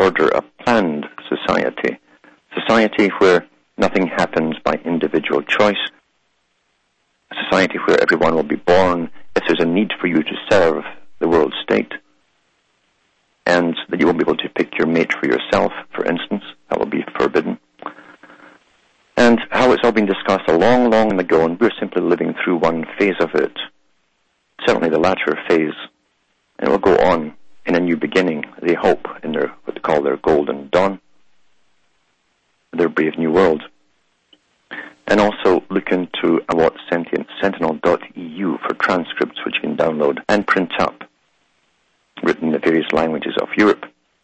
order a planned society. Society where nothing happens by individual choice. A society where everyone will be born if there's a need for you to serve the world state. And that you won't be able to pick your mate for yourself, for instance. That will be forbidden. And how it's all been discussed a long, long ago, and we're simply living through one phase of it. Certainly the latter phase. And it will go on in a new beginning, they hope, in their what they call their golden dawn, their brave new world. And also look into what sentinel.eu for transcripts which you can download and print up, written in the various languages of Europe.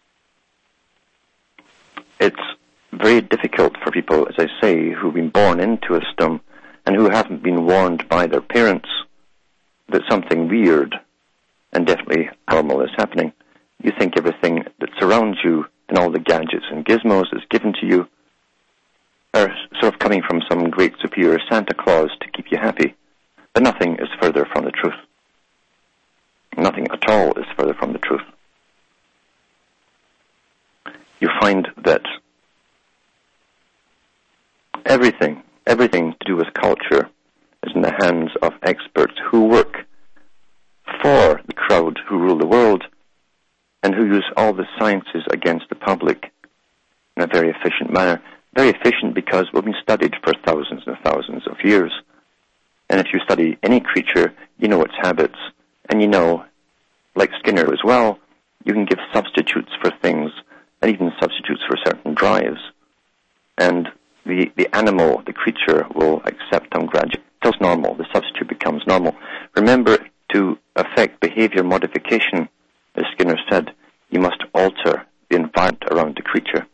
It's very difficult for people, as I say, who've been born into Islam and who haven't been warned by their parents that something weird and definitely normal is happening. You think everything that surrounds you and all the gadgets and gizmos that's given to you are sort of coming from some great superior Santa Claus to keep you happy. But nothing is further from the truth. Nothing at all is further from the truth. You find that everything to do with culture is in the hands of experts who work for the crowd who rule the world and who use all the sciences against the public in a very efficient manner. Very efficient because we've been studied for thousands and thousands of years. And if you study any creature, you know its habits, and you know, like Skinner as well, you can give substitutes for things, and even substitutes for certain drives. And the animal, the creature, will accept them gradually. Until it's normal, the substitute becomes normal. Remember, to affect behavior modification, as Skinner said, you must alter the environment around the creature.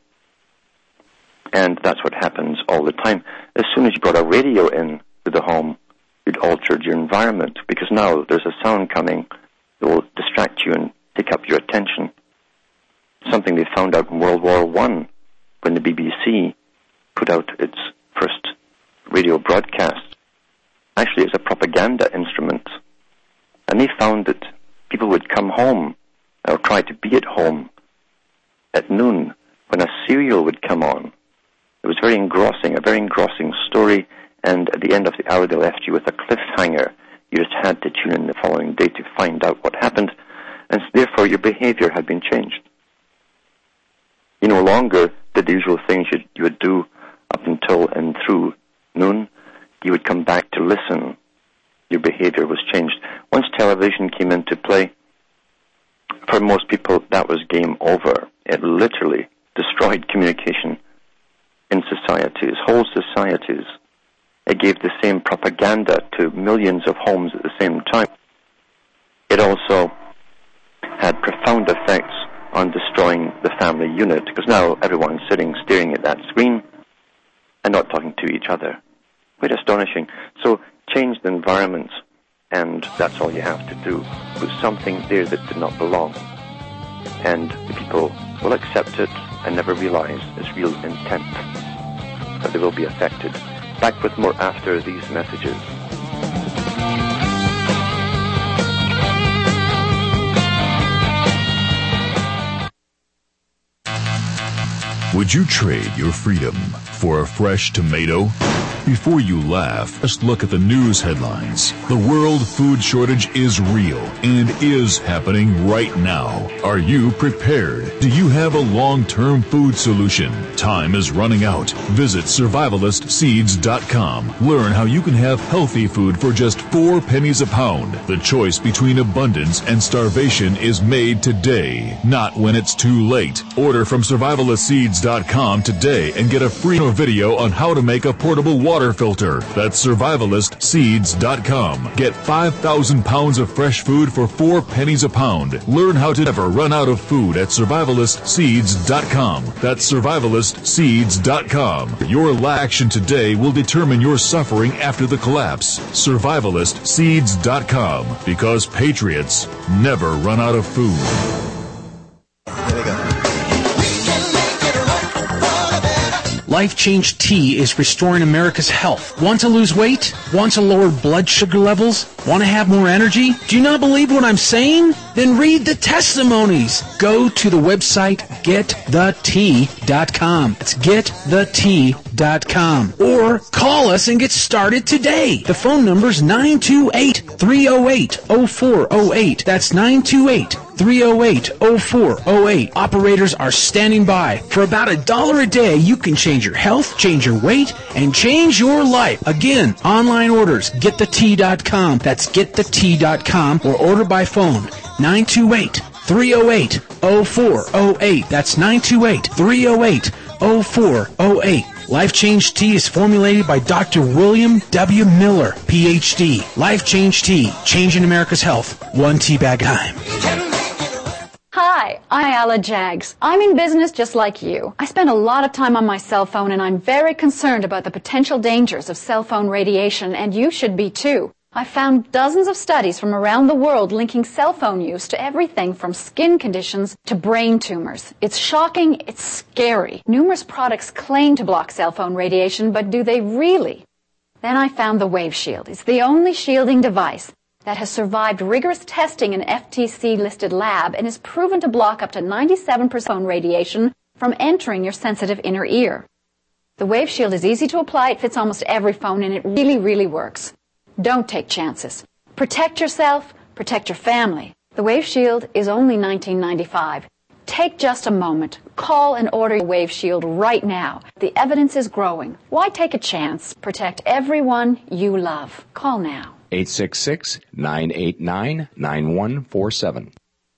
And that's what happens all the time. As soon as you brought a radio in to the home, you'd altered your environment, because now there's a sound coming that will distract you and take up your attention. Something they found out in World War I, when the BBC put out its first radio broadcast. Actually, it's a propaganda instrument. And they found that people would come home, or try to be at home, at noon, when a serial would come on. It was very engrossing, a very engrossing story, and at the end of the hour they left you with a cliffhanger. You just had to tune in the following day to find out what happened, and therefore your behavior had been changed. You no longer did the usual things you would do up until and through noon. You would come back to listen. Your behavior was changed. Once television came into play, for most people that was game over. It literally destroyed communication in societies, whole societies. It gave the same propaganda to millions of homes at the same time. It also had profound effects on destroying the family unit, because now everyone's sitting staring at that screen and not talking to each other. Quite astonishing. So change the environment, and that's all you have to do. Put something there that did not belong, and the people will accept it and never realize its real intent. But they will be affected. Back with more after these messages. Would you trade your freedom for a fresh tomato? Before you laugh, just look at the news headlines. The world food shortage is real and is happening right now. Are you prepared? Do you have a long-term food solution? Time is running out. Visit survivalistseeds.com. Learn how you can have healthy food for just 4 pennies a pound. The choice between abundance and starvation is made today, not when it's too late. Order from survivalistseeds.com today and get a free video on how to make a portable water filter. That's survivalistseeds.com. Get 5,000 pounds of fresh food for 4 pennies a pound. Learn how to never run out of food at survivalistseeds.com. That's survivalistseeds.com. Your action today will determine your suffering after the collapse. Survivalistseeds.com. Because patriots never run out of food. Life Change Tea is restoring America's health. Want to lose weight? Want to lower blood sugar levels? Want to have more energy? Do you not believe what I'm saying? Then read the testimonies. Go to the website getthetea.com. It's getthetea.com. Or call us and get started today. The phone number is 928-308-0408. That's 928-308-0408. Operators are standing by. For about $1 a day, you can change your health, change your weight, and change your life. Again, online orders, getthetea.com. That's getthetea.com, or order by phone, 928-308-0408. That's 928-308-0408. Life Change Tea is formulated by Dr. William W. Miller, Ph.D. Life Change Tea, changing America's health, one tea bag at a time. Hi, I'm Alla Jags. I'm in business just like you. I spend a lot of time on my cell phone, and I'm very concerned about the potential dangers of cell phone radiation, and you should be too. I found dozens of studies from around the world linking cell phone use to everything from skin conditions to brain tumors. It's shocking, it's scary. Numerous products claim to block cell phone radiation, but do they really? Then I found the Wave Shield. It's the only shielding device that has survived rigorous testing in an FTC-listed lab and is proven to block up to 97% phone radiation from entering your sensitive inner ear. The Wave Shield is easy to apply, it fits almost every phone, and it really, really works. Don't take chances. Protect yourself, protect your family. The Wave Shield is only $19.95. Take just a moment. Call and order your Wave Shield right now. The evidence is growing. Why take a chance? Protect everyone you love. Call now. 866-989-9147.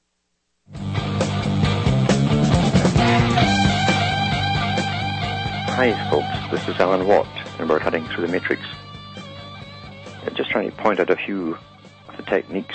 Hi, folks. This is Alan Watt, and we're cutting through the matrix. Just trying to point out a few of the techniques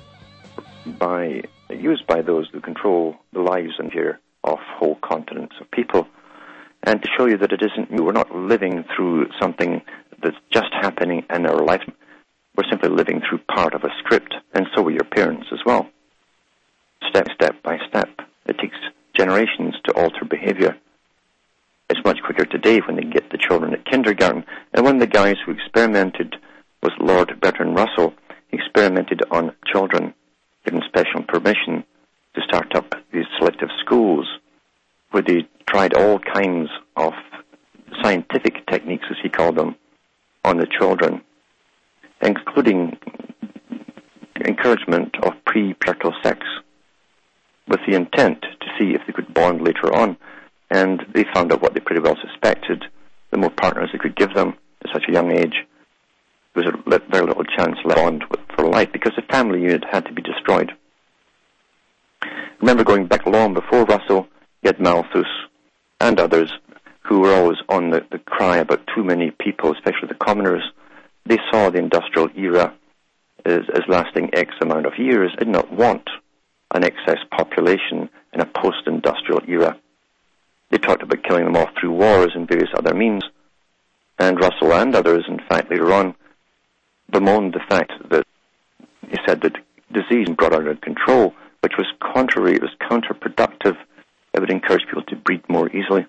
used by those who control the lives and here of whole continents of people, and to show you that it isn't new. We're not living through something that's just happening in our life. We're simply living through part of a script, and so are your parents as well. Step by step. It takes generations to alter behavior. It's much quicker today when they get the children at kindergarten, and one of the guys who experimented was Lord Bertrand Russell. He experimented on children, given special permission to start up these selective schools where they tried all kinds of scientific techniques, as he called them, on the children, including encouragement of pre-marital sex with the intent to see if they could bond later on. And they found out what they pretty well suspected. The more partners they could give them at such a young age, there was very little chance to bond for life, because the family unit had to be destroyed. Remember, going back long before Russell, you had Malthus and others who were always on the cry about too many people, especially the commoners. They saw the industrial era as lasting X amount of years. They did not want an excess population in a post-industrial era. They talked about killing them off through wars and various other means. And Russell and others, in fact, later on, bemoaned the fact that he said that disease brought under control, which was contrary, it was counterproductive. It would encourage people to breed more easily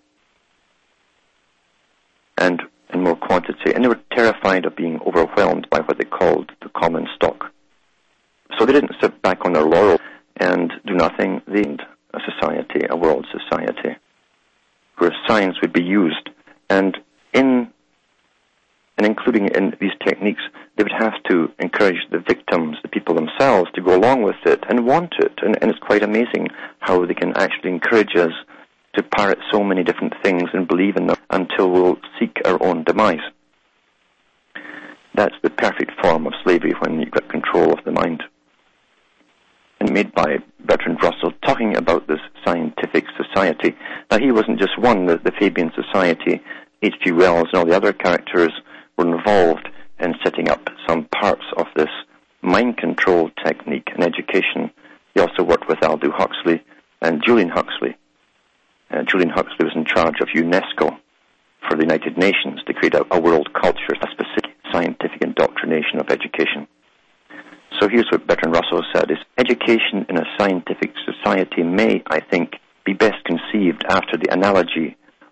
and in more quantity. And they were terrified of being overwhelmed by what they called the common stock. So they didn't sit back on their laurels and do nothing. They made a society, a world society, where science would be used. And including in these techniques, they would have to encourage the victims, the people themselves, to go along with it and want it. And it's quite amazing how they can actually encourage us to parrot so many different things and believe in them until we'll seek our own demise. That's the perfect form of slavery, when you've got control of the mind. And made by Bertrand Russell, talking about this scientific society. Now, he wasn't just one. The Fabian Society, H.G. Wells and all the other characters were involved in setting up some parts of this mind control technique in education. He also worked with Aldous Huxley and Julian Huxley. Julian Huxley was in charge of UNESCO for the United Nations to create a world culture, a specific scientific indoctrination of education. So here's what Bertrand Russell said, is education in a scientific society may, I think, be best conceived after the analogy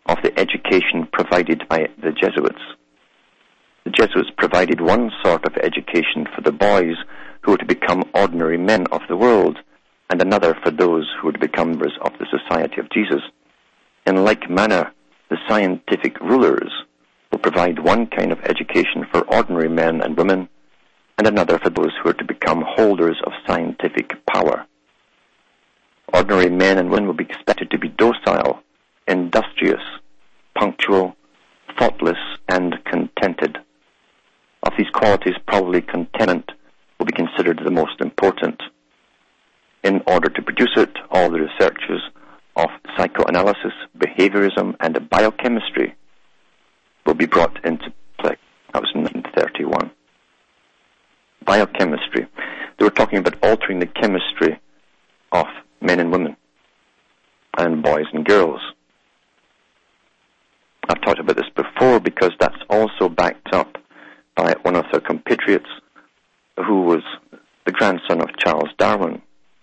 of the education provided by the Jesuits. The Jesuits provided one sort of education for the boys who were to become ordinary men of the world, and another for those who were to become members of the Society of Jesus. In like manner, the scientific rulers will provide one kind of education for ordinary men and women, and another for those who are to become holders of scientific power. Ordinary men and women will be expected to be docile, industrious, punctual, thoughtless, and contented. Of these qualities, probably contentment will be considered the most important. In order to produce it, all the researches of psychoanalysis, behaviorism, and biochemistry will be brought into play. That was in 1931. Biochemistry. They were talking about altering the chemistry of men and women, and boys and girls. I've talked about this before because that's also backed up by one of their compatriots who was the grandson of Charles Darwin.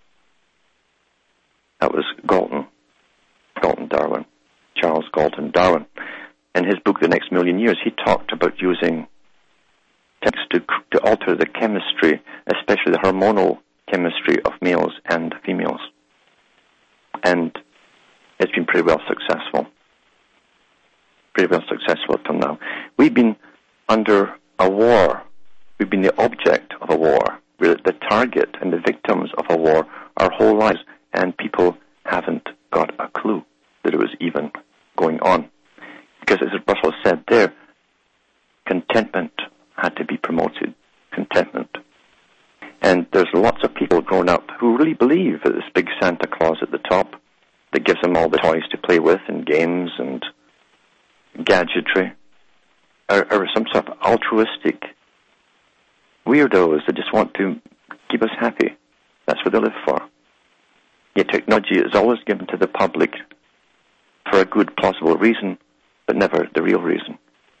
That was Galton Darwin, Charles Galton Darwin. In his book, The Next Million Years, he talked about using text to alter the chemistry, especially the hormonal chemistry of males and females. And it's been pretty well successful. Pretty well successful up till now. We've been under a war. We've been the object of a war. We're the target and the victims of a war our whole lives, and people haven't got a clue that it was even going on. Because as Russell said there, contentment had to be promoted. Contentment. And there's lots of people grown up who really believe that this big Santa Claus at the top that gives them all the toys to play with and games and gadgetry are some sort of altruistic weirdos that just want to keep us happy. That's what they live for. Yet technology is always given to the public for a good plausible reason, but never the real reason.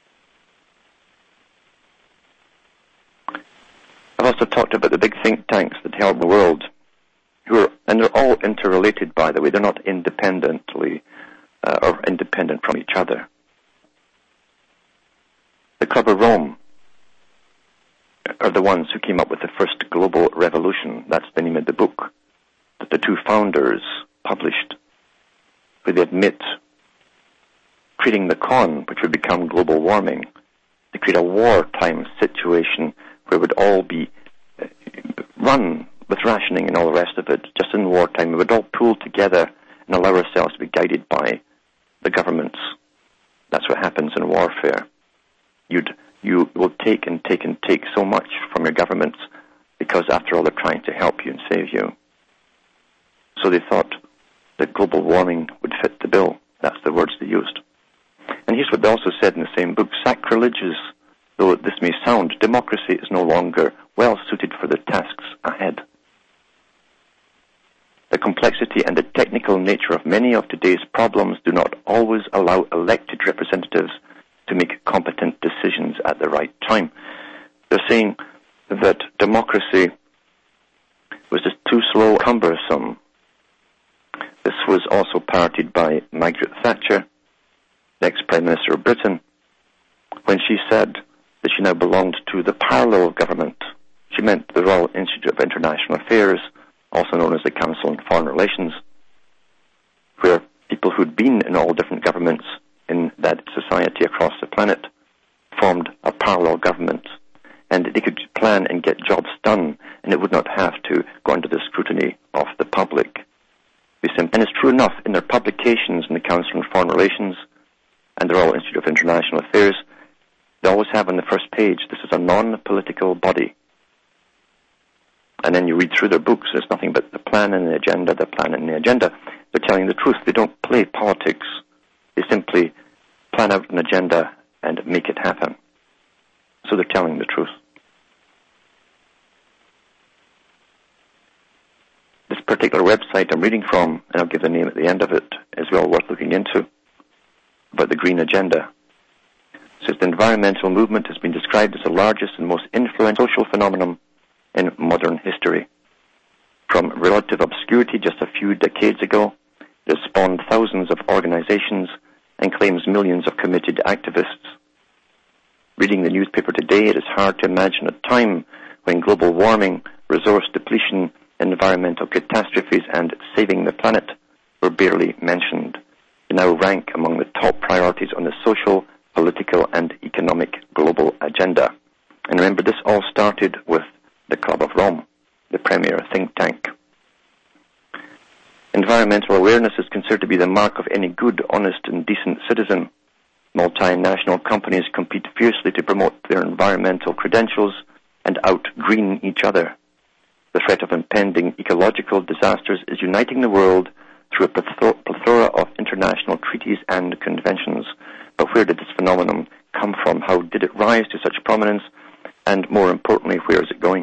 I've also talked about the big think tanks that help the world, and they're all interrelated, by the way. They're not independently or independent from each other. The Club of Rome are the ones who came up with the first global revolution. That's the name of the book that the two founders published, where they admit creating the con, which would become global warming, to create a wartime situation where it would all be run with rationing and all the rest of it, just in wartime. We would all pool together and allow ourselves to be guided by the governments. That's what happens in warfare. You will take and take and take so much from your governments because, after all, they're trying to help you and save you. So they thought that global warming would fit the bill. That's the words they used. And here's what they also said in the same book: sacrilegious though this may sound, democracy is no longer well suited for the tasks ahead. The complexity and the technical nature of many of today's problems do not always allow elected representatives to make competent decisions at the right time. They're saying that democracy was just too slow, cumbersome. This was also parroted by Margaret Thatcher, the ex-Prime Minister of Britain, when she said that she now belonged to the parallel government. She meant the Royal Institute of International Affairs, also known as the Council on Foreign Relations, where people who'd been in all different governments in that society across the planet formed a parallel government, and they could plan and get jobs done, and it would not have to go under the scrutiny of the public. And it's true enough, in their publications in the Council on Foreign Relations and the Royal Institute of International Affairs, they always have on the first page, this is a non-political body. And then you read through their books, there's nothing but the plan and the agenda, the plan and the agenda. They're telling the truth. They don't play politics. They simply plan out an agenda and make it happen. So they're telling the truth. This particular website I'm reading from, and I'll give the name at the end of it, is well worth looking into, about the Green Agenda. It says the environmental movement has been described as the largest and most influential social phenomenon in modern history. From relative obscurity just a few decades ago, it has spawned thousands of organizations and claims millions of committed activists. Reading the newspaper today, it is hard to imagine a time when global warming, resource depletion, environmental catastrophes, and saving the planet were barely mentioned. They now rank among the top priorities on the social, political, and economic global agenda. And remember, this all started with the Club of Rome, the premier think tank. Environmental awareness is considered to be the mark of any good, honest, and decent citizen. Multinational companies compete fiercely to promote their environmental credentials and out-green each other. The threat of impending ecological disasters is uniting the world through a plethora of international treaties and conventions. But where did this phenomenon come from? How did it rise to such prominence? And more importantly, where is it going?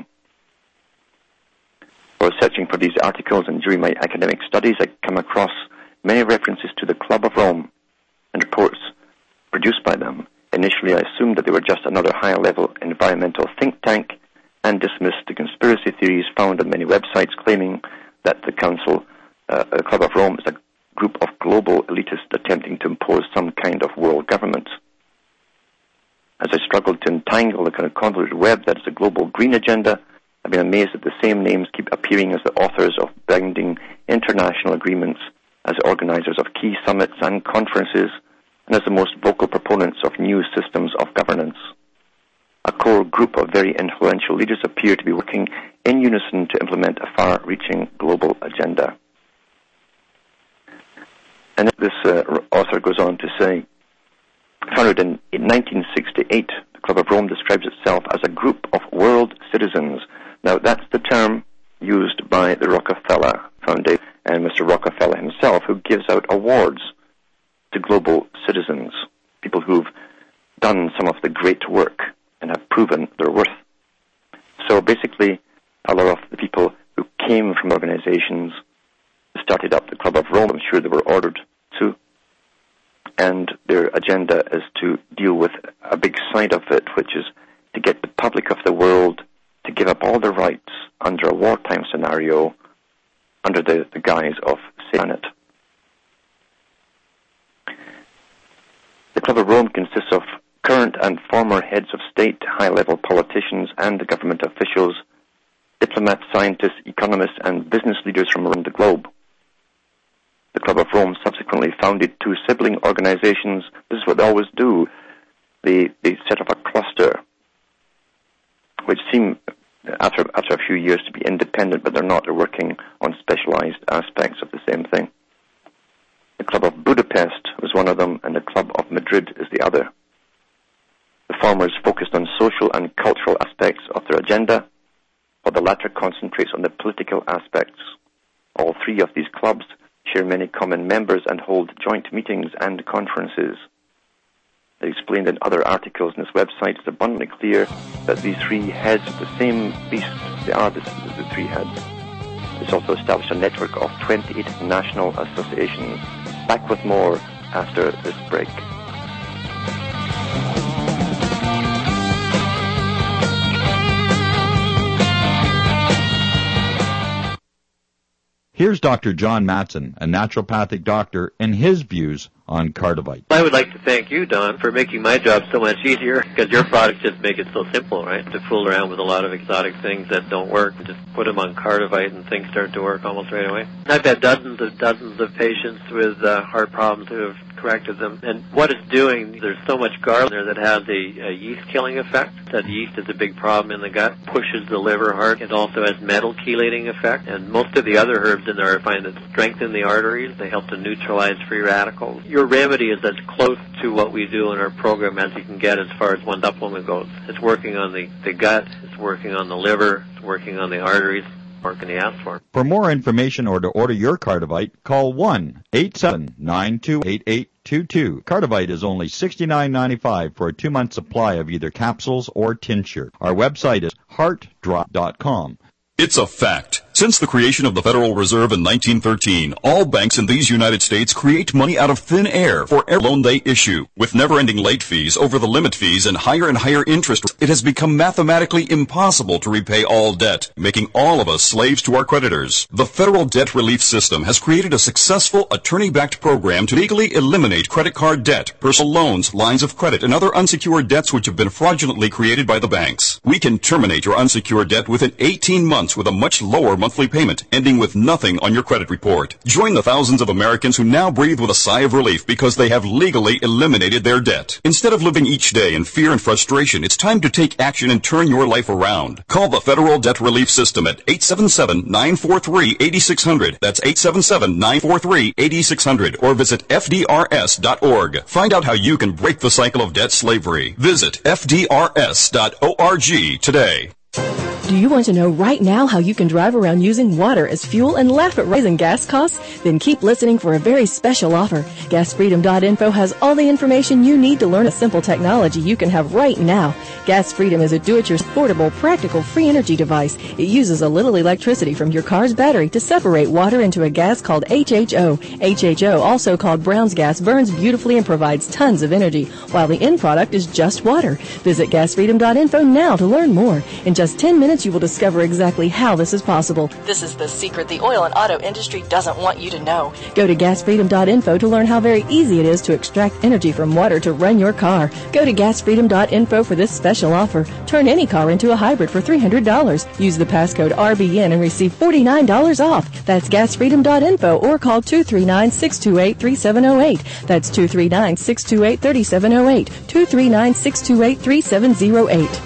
While searching for these articles and during my academic studies, I come across many references to the Club of Rome and reports produced by them. Initially, I assumed that they were just another high-level environmental think tank and dismissed the conspiracy theories found on many websites claiming that the Club of Rome is a group of global elitists attempting to impose some kind of world government. As I struggled to entangle the kind of convoluted web that is the global green agenda, I've been amazed that the same names keep appearing as the authors of binding international agreements, as organizers of key summits and conferences, and as the most vocal proponents of new systems of governance. A core group of very influential leaders appear to be working in unison to implement a far-reaching global agenda. And this author goes on to say, founded in 1968, the Club of Rome describes itself as a group of world citizens. Now, that's the term used by the Rockefeller Foundation and Mr. Rockefeller himself, who gives out awards to global citizens, people who've done some of the great work and have proven their worth. So basically, a lot of the people who came from organizations started up the Club of Rome. I'm sure they were ordered to. And their agenda is to deal with a big side of it, which is to get the public of the world to give up all their rights under a wartime scenario under the guise of saving it. The Club of Rome consists of current and former heads of state, high-level politicians and government officials, diplomats, scientists, economists, and business leaders from around the globe. The Club of Rome subsequently founded two sibling organizations. This is what they always do. They set up a cluster, which seem, after a few years, to be independent, but they're not. They're working on specialized aspects of the same thing. The Club of Budapest was one of them, and the Club of Madrid is the other. The former is focused on social and cultural aspects of their agenda, while the latter concentrates on the political aspects. All three of these clubs share many common members and hold joint meetings and conferences. As explained in other articles on this website, it's abundantly clear that these three heads of the same beast. They are the three heads. It's also established a network of 28 national associations. Back with more after this break. Here's Dr. John Matson, a naturopathic doctor, and his views on Cardivite. I would like to thank you, Don, for making my job so much easier, because your products just make it so simple, right? To fool around with a lot of exotic things that don't work, and just put them on Cardivite and things start to work almost right away. I've had dozens of patients with heart problems who have corrected them. And what it's doing, there's so much garlic there that has a yeast-killing effect. That yeast is a big problem in the gut, pushes the liver hard. It also has metal chelating effect. And most of the other herbs in there I find that strengthen the arteries. They help to neutralize free radicals. Your remedy is as close to what we do in our program as you can get as far as one supplement goes. It's working on the gut, it's working on the liver, it's working on the arteries. What can you ask for? For more information or to order your Cardivite, call 1-877-928822. Cardivite is only $69.95 for a 2-month supply of either capsules or tincture. Our website is heartdrop.com. It's a fact. Since the creation of the Federal Reserve in 1913, all banks in these United States create money out of thin air for every loan they issue. With never-ending late fees, over the limit fees, and higher interest rates, it has become mathematically impossible to repay all debt, making all of us slaves to our creditors. The Federal Debt Relief System has created a successful attorney-backed program to legally eliminate credit card debt, personal loans, lines of credit, and other unsecured debts which have been fraudulently created by the banks. We can terminate your unsecured debt within 18 months with a much lower monthly payment, ending with nothing on your credit report. Join the thousands of Americans who now breathe with a sigh of relief because they have legally eliminated their debt. Instead of living each day in fear and frustration, it's time to take action and turn your life around. Call the Federal Debt Relief System at 877-943-8600. That's 877-943-8600. Or visit FDRS.org. Find out how you can break the cycle of debt slavery. Visit FDRS.org today. Do you want to know right now how you can drive around using water as fuel and laugh at rising gas costs? Then keep listening for a very special offer. GasFreedom.info has all the information you need to learn a simple technology you can have right now. Gas Freedom is a do-it-yourself, portable, practical, free energy device. It uses a little electricity from your car's battery to separate water into a gas called HHO. HHO, also called Brown's gas, burns beautifully and provides tons of energy, while the end product is just water. Visit GasFreedom.info now to learn more. In just 10 minutes, you will discover exactly how this is possible. This is the secret the oil and auto industry doesn't want you to know. Go to GasFreedom.info to learn how very easy it is to extract energy from water to run your car. Go to GasFreedom.info for this special offer. Turn any car into a hybrid for $300. Use the passcode RBN and receive $49 off. That's GasFreedom.info or call 239-628-3708. That's 239-628-3708. 239-628-3708.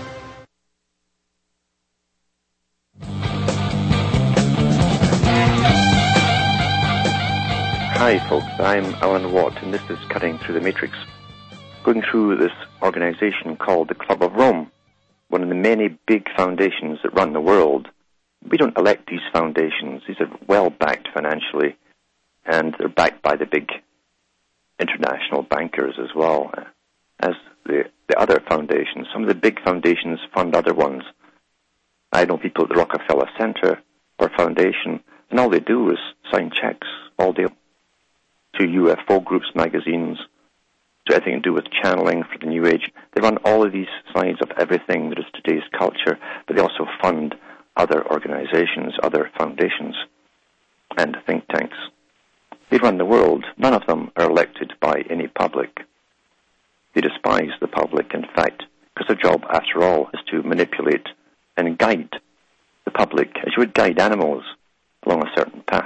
Hi folks, I'm Alan Watt and this is Cutting Through the Matrix. Going through this organization called the Club of Rome, one of the many big foundations that run the world. We don't elect these foundations. These are well backed financially and they're backed by the big international bankers as well as the other foundations. Some of the big foundations fund other ones. I know people at the Rockefeller Center or Foundation, and all they do is sign checks all day to UFO groups, magazines, to anything to do with channeling for the New Age. They run all of these sides of everything that is today's culture, but they also fund other organizations, other foundations, and think tanks. They run the world. None of them are elected by any public. They despise the public, in fact, because their job, after all, is to manipulate and guide the public as you would guide animals along a certain path.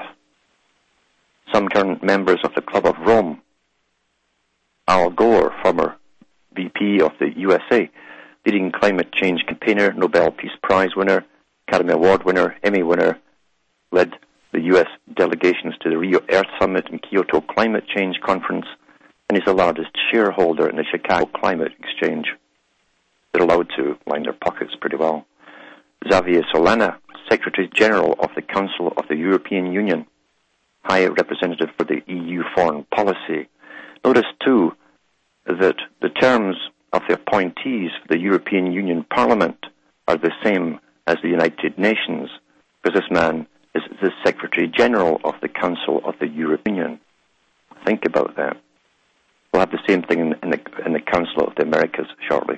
Some turn members of the Club of Rome. Al Gore, former VP of the USA, leading climate change campaigner, Nobel Peace Prize winner, Academy Award winner, Emmy winner, led the U.S. delegations to the Rio Earth Summit and Kyoto Climate Change Conference, and is the largest shareholder in the Chicago Climate Exchange. They're allowed to line their pockets pretty well. Xavier Solana, Secretary General of the Council of the European Union, High Representative for the EU Foreign Policy. Notice, too, that the terms of the appointees for the European Union Parliament are the same as the United Nations, because this man is the Secretary General of the Council of the European Union. Think about that. We'll have the same thing in the Council of the Americas shortly.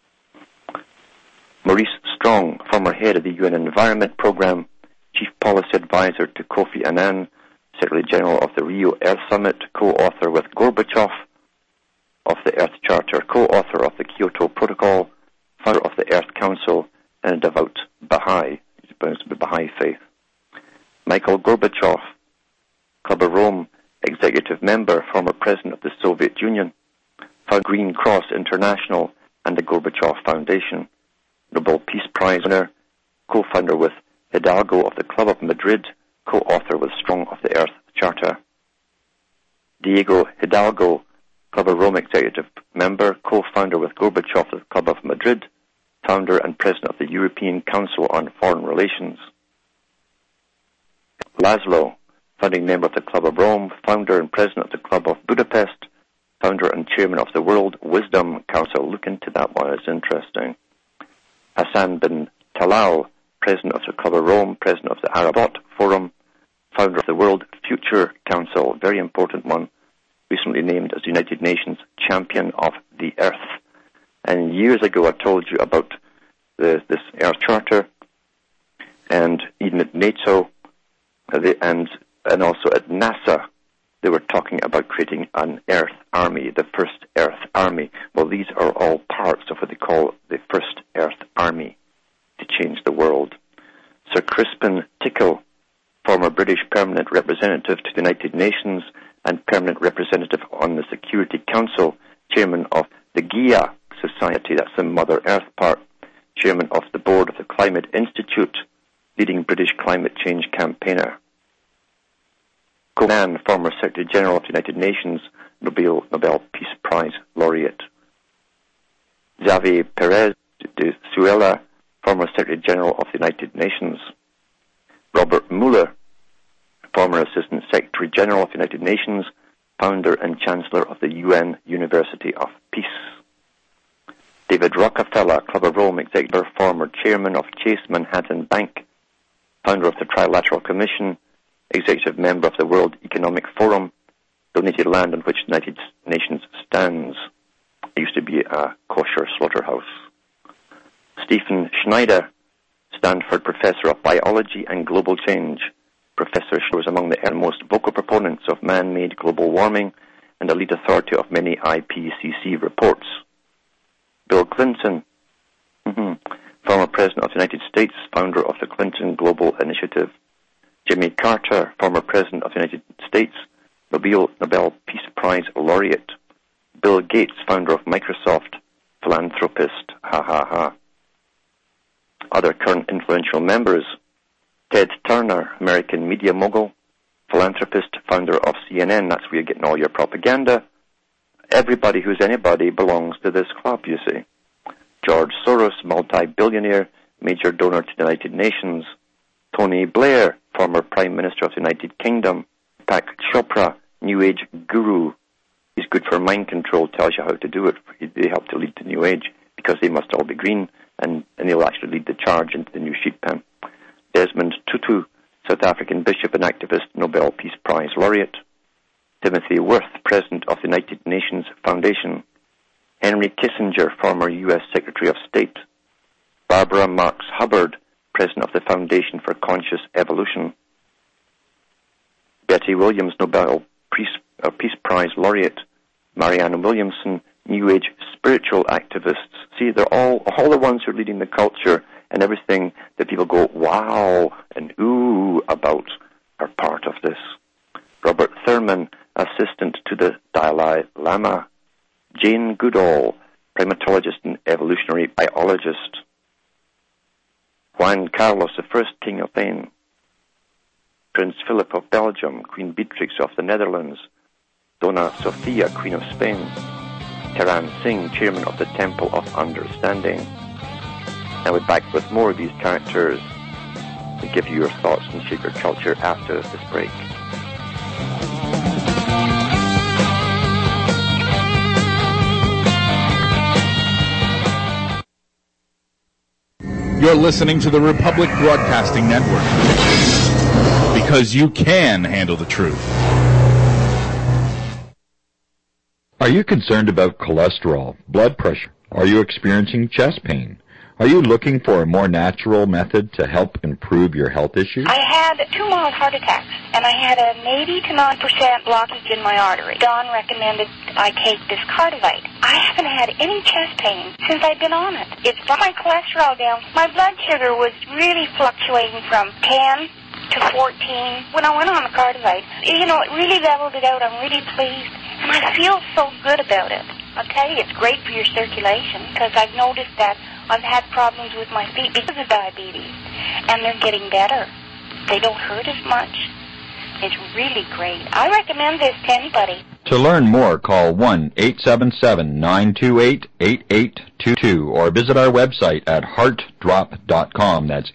Maurice Strong, former head of the UN Environment Programme, Chief Policy Advisor to Kofi Annan, Secretary General of the Rio Earth Summit, co-author with Gorbachev of the Earth Charter, co-author of the Kyoto Protocol, founder of the Earth Council, and a devout Baha'i. He belongs to the Baha'i faith. Michael Gorbachev, Club of Rome, executive member, former president of the Soviet Union, founded Green Cross International and the Gorbachev Foundation, Nobel Peace Prize winner, co-founder with Hidalgo of the Club of Madrid, co-author with Strong of the Earth Charter. Diego Hidalgo, Club of Rome executive member, co-founder with Gorbachev of the Club of Madrid, founder and president of the European Council on Foreign Relations. Laszlo, founding member of the Club of Rome, founder and president of the Club of Budapest, founder and chairman of the World Wisdom Council. Look into that one, it's interesting. Hassan bin Talal, president of the Club of Rome, president of the Arabot Forum, founder of the World Future Council, very important one, recently named as the United Nations Champion of the Earth. And years ago I told you about this Earth Charter, and even at NATO and also at NASA, they were talking about creating an Earth Army, the first Earth Army. Well, these are all parts of what they call the first Earth Army to change the world. Sir Crispin Tickell, former British permanent representative to the United Nations and permanent representative on the Security Council, chairman of the Gaia Society, that's the Mother Earth part, chairman of the board of the Climate Institute, leading British climate change campaigner. Kofi Annan, former Secretary General of the United Nations, Nobel Peace Prize laureate. Xavier Perez de Souella, former Secretary General of the United Nations. Robert Mueller, former Assistant Secretary General of the United Nations, founder and Chancellor of the UN University of Peace. David Rockefeller, Club of Rome executive, former Chairman of Chase Manhattan Bank, founder of the Trilateral Commission, executive member of the World Economic Forum, donated land on which the United Nations stands. It used to be a kosher slaughterhouse. Stephen Schneider, Stanford Professor of Biology and Global Change. Professor was among the most vocal proponents of man-made global warming and a lead authority of many IPCC reports. Bill Clinton, former President of the United States, founder of the Clinton Global Initiative. Jimmy Carter, former President of the United States, Nobel Peace Prize laureate. Bill Gates, founder of Microsoft, philanthropist, Other current influential members: Ted Turner, American media mogul, philanthropist, founder of CNN, that's where you're getting all your propaganda. Everybody who's anybody belongs to this club, you see. George Soros, multi-billionaire, major donor to the United Nations. Tony Blair, former Prime Minister of the United Kingdom. Deepak Chopra, New Age guru. He's good for mind control, tells you how to do it. They help to lead the New Age because they must all be green, and he'll actually lead the charge into the new sheep pen. Desmond Tutu, South African bishop and activist, Nobel Peace Prize laureate. Timothy Wirth, president of the United Nations Foundation. Henry Kissinger, former U.S. Secretary of State. Barbara Marx Hubbard, president of the Foundation for Conscious Evolution. Betty Williams, Nobel Peace Prize laureate. Marianne Williamson, New Age spiritual activists. See, they're all the ones who are leading the culture, and everything that people go wow and ooh about are part of this. Robert Thurman, assistant to the Dalai Lama. Jane Goodall, primatologist and evolutionary biologist. Juan Carlos I, King of Spain. Prince Philip of Belgium, Queen Beatrix of the Netherlands. Dona Sofia, Queen of Spain. Taran Singh, Chairman of the Temple of Understanding. Now we're back with more of these characters to give you your thoughts and shape your culture after this break. You're listening to the Republic Broadcasting Network, because you can handle the truth. Are you concerned about cholesterol, blood pressure? Are you experiencing chest pain? Are you looking for a more natural method to help improve your health issues? I had 2 mild heart attacks, and I had an 80 to 9% blockage in my artery. Don recommended I take this Cardivite. I haven't had any chest pain since I've been on it. It's brought my cholesterol down. My blood sugar was really fluctuating from 10 to 14 when I went on the Cardivite. You know, it really leveled it out. I'm really pleased, and I feel so good about it. I'll tell you, it's great for your circulation, because I've noticed that I've had problems with my feet because of diabetes, and they're getting better. They don't hurt as much. It's really great. I recommend this to anybody. To learn more, call 1-877-928-8822 or visit our website at heartdrop.com. That's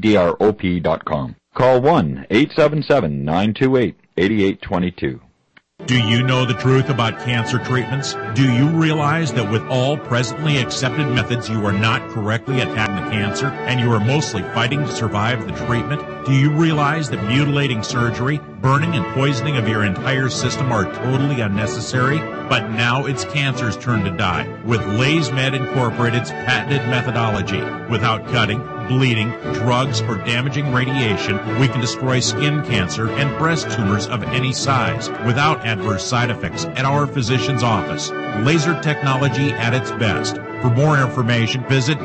HEARTDROP.com. Call 1-877-928-8822. Do you know the truth about cancer treatments? Do you realize that with all presently accepted methods, you are not correctly attacking the cancer and you are mostly fighting to survive the treatment? Do you realize that mutilating surgery, burning and poisoning of your entire system are totally unnecessary? But now it's cancer's turn to die with LaysMed Incorporated's patented methodology. Without cutting, bleeding, drugs, or damaging radiation, we can destroy skin cancer and breast tumors of any size without adverse side effects at our physician's office. Laser technology at its best. For more information, visit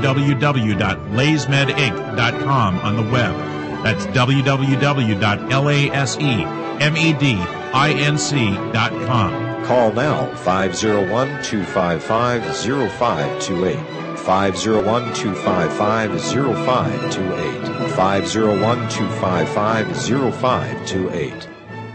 www.laysmedinc.com on the web. That's www.laysmedinc.com. Call now, 501-255-0528. 501-255-0528. 501-255-0528.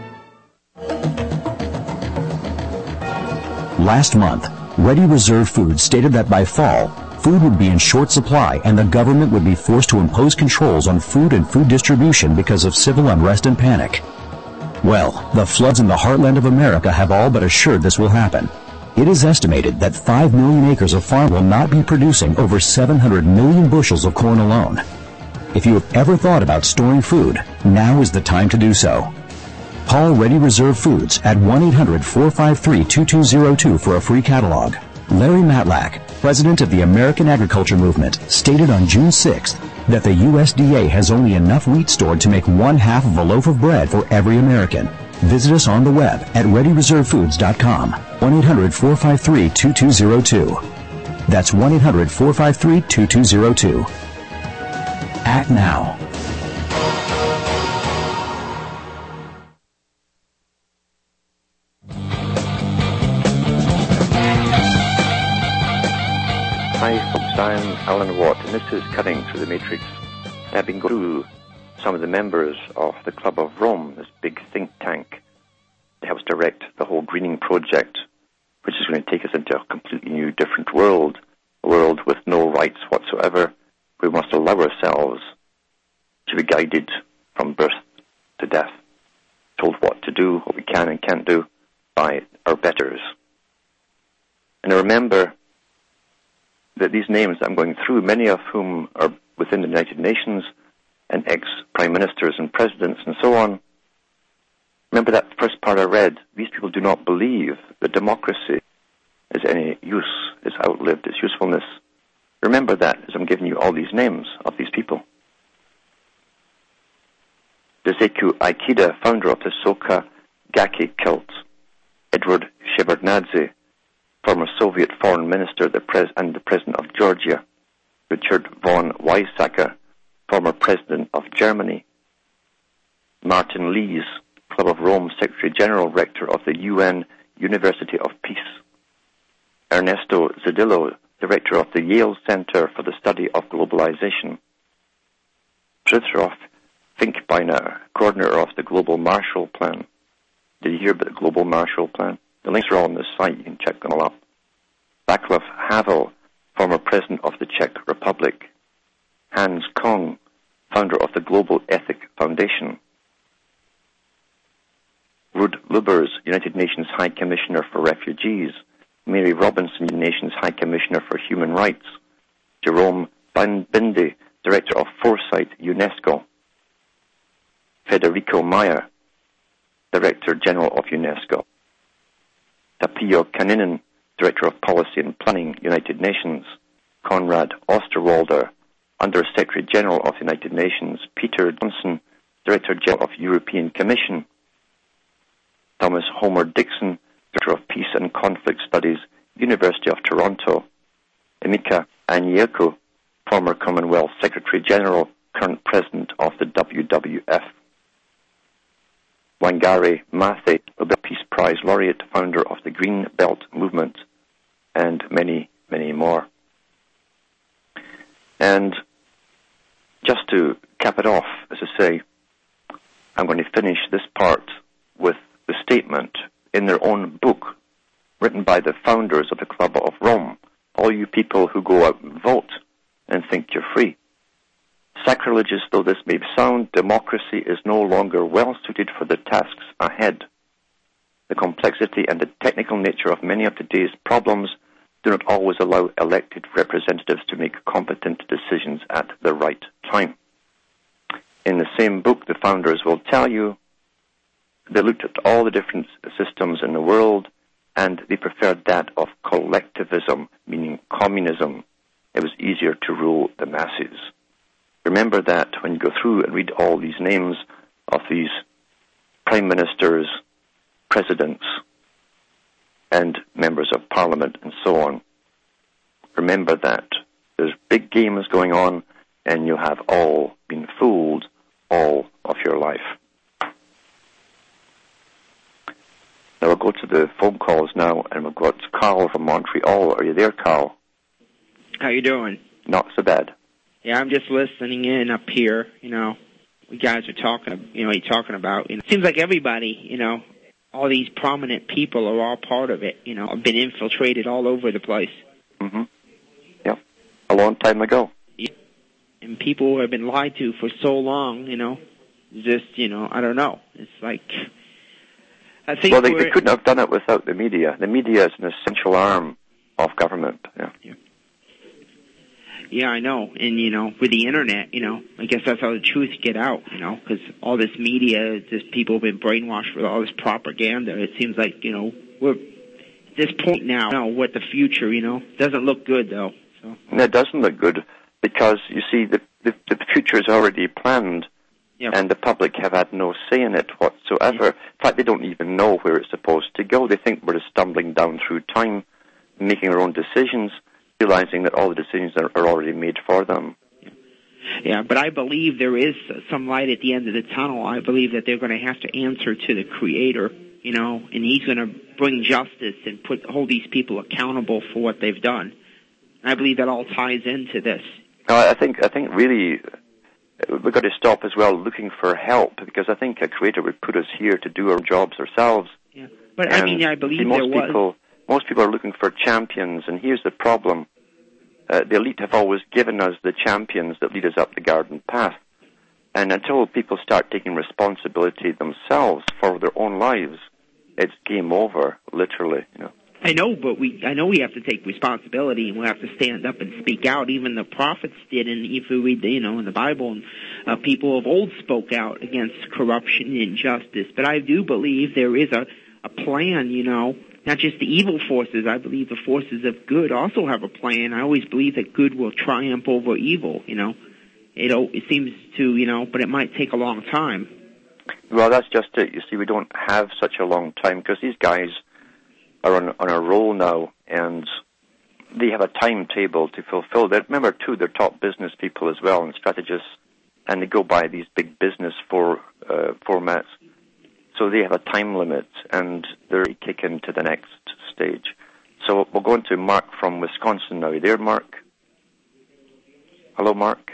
Last month, Ready Reserve Foods stated that by fall, food would be in short supply and the government would be forced to impose controls on food and food distribution because of civil unrest and panic. Well, the floods in the heartland of America have all but assured this will happen. It is estimated that 5 million acres of farm will not be producing over 700 million bushels of corn alone. If you have ever thought about storing food, now is the time to do so. Call Ready Reserve Foods at 1-800-453-2202 for a free catalog. Larry Matlack, president of the American Agriculture Movement, stated on June 6th that the USDA has only enough wheat stored to make 1/2 of a loaf of bread for every American. Visit us on the web at ReadyReserveFoods.com. 1-800-453-2202. That's 1-800-453-2202. Act now. Hi folks, I'm Alan Watt, and this is Cutting Through the Matrix. I've been going through some of the members of the Club of Rome, this big think tank that helps direct the whole greening project, which is going to take us into a completely new, different world, a world with no rights whatsoever. We must allow ourselves to be guided from birth to death, told what to do, what we can and can't do by our betters. And I remember that these names I'm going through, many of whom are within the United Nations and ex-prime ministers and presidents and so on. Remember that first part I read? These people do not believe that democracy is any use, is outlived its usefulness. Remember that as I'm giving you all these names of these people. Daisaku Ikeda, founder of the Soka Gakkai cult. Edward Shevardnadze, former Soviet foreign minister and the president of Georgia. Richard von Weizsäcker, former president of Germany. Martin Lees, Club of Rome Secretary General, Rector of the UN University of Peace. Ernesto Zedillo, Director of the Yale Center for the Study of Globalization. Fridtjof Finkbeiner, Coordinator of the Global Marshall Plan. Did you hear about the Global Marshall Plan? The links are all on the site. You can check them all up. Václav Havel, former President of the Czech Republic. Hans Kong, founder of the Global Ethic Foundation. Ruud Lubbers, United Nations High Commissioner for Refugees. Mary Robinson, United Nations High Commissioner for Human Rights. Jerome Bindi, Director of Foresight, UNESCO. Federico Meyer, Director General of UNESCO. Tapio Kaninen, Director of Policy and Planning, United Nations. Konrad Osterwalder, Under-Secretary General of the United Nations. Peter Johnson, Director General of European Commission. Thomas Homer Dixon, Director of Peace and Conflict Studies, University of Toronto. Emeka Anyeko, former Commonwealth Secretary General, current President of the WWF. Wangari Maathai, Nobel Peace Prize Laureate, founder of the Green Belt Movement, and many, many more. And just to cap it off, as I say, I'm going to finish this part with the statement in their own book, written by the founders of the Club of Rome, all you people who go out and vote and think you're free. Sacrilegious though this may sound, democracy is no longer well suited for the tasks ahead. The complexity and the technical nature of many of today's problems do not always allow elected representatives to make competent decisions at the right time. In the same book, the founders will tell you they looked at all the different systems in the world and they preferred that of collectivism, meaning communism. It was easier to rule the masses. Remember that when you go through and read all these names of these prime ministers, presidents, and members of parliament and so on. Remember that there's big games going on and you have all been fooled all of your life. Now we'll go to the phone calls now, and we've got Carl from Montreal. Are you there, Carl? How you doing? Not so bad. Yeah, I'm just listening in up here. You know, you guys are talking. You know, you're talking about. You know, it seems like everybody. You know, all these prominent people are all part of it. You know, been infiltrated all over the place. Mm-hmm. Yep. A long time ago. Yeah. And people who have been lied to for so long. You know, just I don't know. It's like. I think well, they couldn't have done it without the media. The media is an essential arm of government. Yeah. Yeah, I know. And, with the Internet, I guess that's how the truth get out, because all this media, just people have been brainwashed with all this propaganda. It seems like, we're at this point now, what the future, doesn't look good, though. So. No, it doesn't look good because, you see, the future is already planned. Yep. And the public have had no say in it whatsoever. Yep. In fact, they don't even know where it's supposed to go. They think we're just stumbling down through time, making our own decisions, realizing that all the decisions are already made for them. Yeah, but I believe there is some light at the end of the tunnel. I believe that they're going to have to answer to the Creator, and He's going to bring justice and hold these people accountable for what they've done. I believe that all ties into this. I think really we've got to stop as well looking for help, because I think a Creator would put us here to do our jobs ourselves. Yeah, but I believe most people are looking for champions, and here's the problem. The elite have always given us the champions that lead us up the garden path. And until people start taking responsibility themselves for their own lives, it's game over, literally. I know, but we have to take responsibility, and we have to stand up and speak out. Even the prophets did, and if we read, in the Bible, and people of old spoke out against corruption and injustice. But I do believe there is a plan, not just the evil forces. I believe the forces of good also have a plan. I always believe that good will triumph over evil, It seems to, but it might take a long time. Well, that's just it. You see, we don't have such a long time, because these guys are on a roll now, and they have a timetable to fulfill. Remember, too, they're top business people as well, and strategists, and they go by these big business formats. So they have a time limit, and they're kicking to the next stage. So we'll go into Mark from Wisconsin now. Are you there, Mark? Hello, Mark?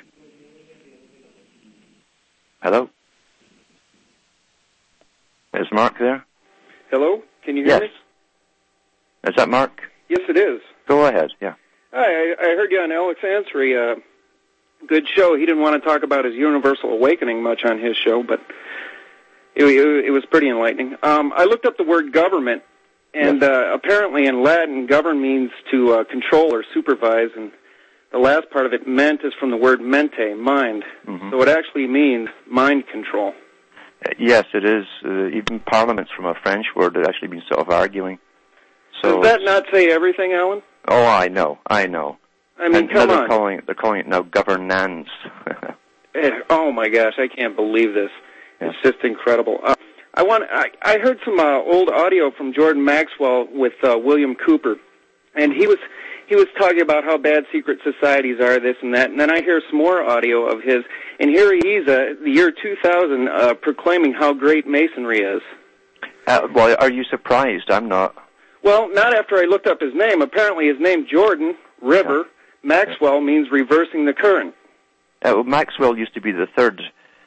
Hello? Is Mark there? Hello? Can you hear me? Is that Mark? Yes, it is. Go ahead, yeah. Hi, I heard you on Alex Ansary. Good show. He didn't want to talk about his universal awakening much on his show, but it was pretty enlightening. I looked up the word government, and apparently in Latin, govern means to control or supervise, and the last part of it, ment, is from the word mente, mind. Mm-hmm. So it actually means mind control. Yes, it is. Even parliament's from a French word. It actually means sort of arguing. So does that not say everything, Alan? Oh, I know. I mean, come on. They're calling it now governance. Oh my gosh, I can't believe this. Yeah. It's just incredible. I heard some old audio from Jordan Maxwell with William Cooper, and he was talking about how bad secret societies are, this and that, and then I hear some more audio of his, and here he's the year 2000 proclaiming how great Masonry is. Well, are you surprised? I'm not. Well, not after I looked up his name. Apparently his name, Jordan River Maxwell, means reversing the current. Maxwell used to be the third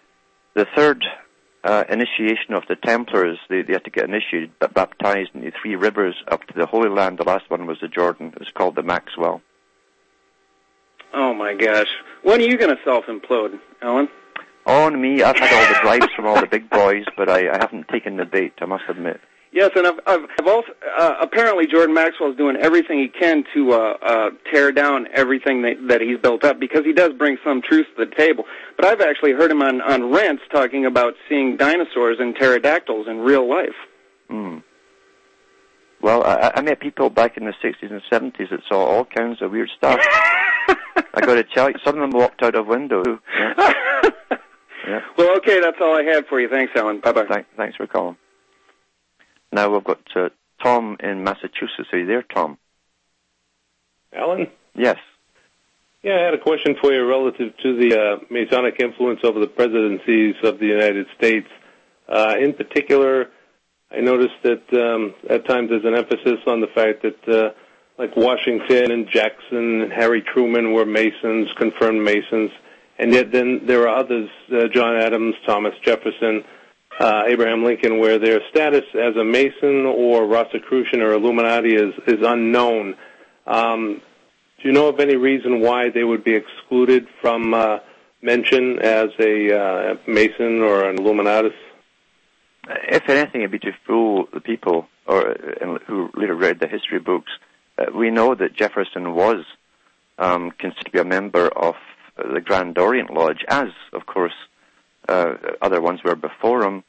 initiation of the Templars. They had to get initiated, baptized in the three rivers up to the Holy Land. The last one was the Jordan. It was called the Maxwell. Oh, my gosh. When are you going to self-implode, Alan? On me. I've had all the bribes from all the big boys, but I haven't taken the bait, I must admit. Yes, and I've also apparently Jordan Maxwell is doing everything he can to tear down everything that he's built up, because he does bring some truth to the table. But I've actually heard him on Rents talking about seeing dinosaurs and pterodactyls in real life. Mm. Well, I met people back in the 60s and 70s that saw all kinds of weird stuff. I got to tell you, some of them walked out of windows. Yeah. Yeah. Well, okay, that's all I had for you. Thanks, Alan. Bye-bye. Thanks for calling. Now we've got Tom in Massachusetts. Are you there, Tom? Alan? Yes. Yeah, I had a question for you relative to the Masonic influence over the presidencies of the United States. In particular, I noticed that at times there's an emphasis on the fact that like Washington and Jackson and Harry Truman were Masons, confirmed Masons, and yet then there are others, John Adams, Thomas Jefferson, Abraham Lincoln, where their status as a Mason or Rosicrucian or Illuminati is unknown. Do you know of any reason why they would be excluded from mention as a Mason or an Illuminatus? If anything, it'd be to fool the people who later read the history books. We know that Jefferson was considered to be a member of the Grand Orient Lodge, as, of course, other ones were before him.